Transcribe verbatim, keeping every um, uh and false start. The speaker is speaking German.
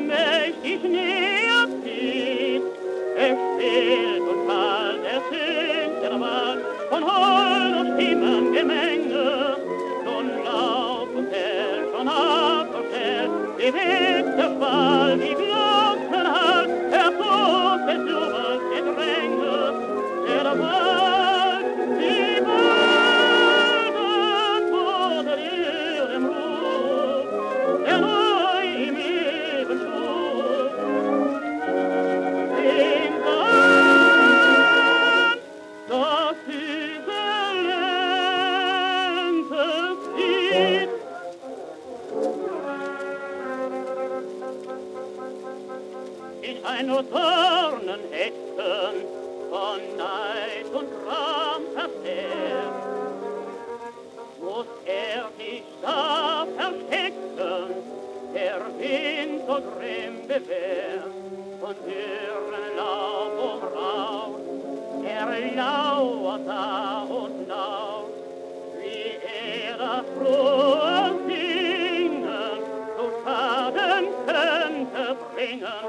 mächtig näher zieht. Es still und kalt ertönt der Wald von holder Stimmen Gemenge. Schon laut und hell, schon abverstellt, bewegt der Schwall wie Glockenhall, hervor versucht Gedränge, der Wald, die Wälder fordert ihrem Ruf, der neu im Leben schuf. Den Sand, das süße Ländeslied, in einer Dornenhecken von Neid und Gram verzehrt, muss er sich da verstecken, der Wind so grimm bewährt, von dürren Laub umraut, er lauert da und laut, wie er das frohe Singen zu Schaden könnte bringen.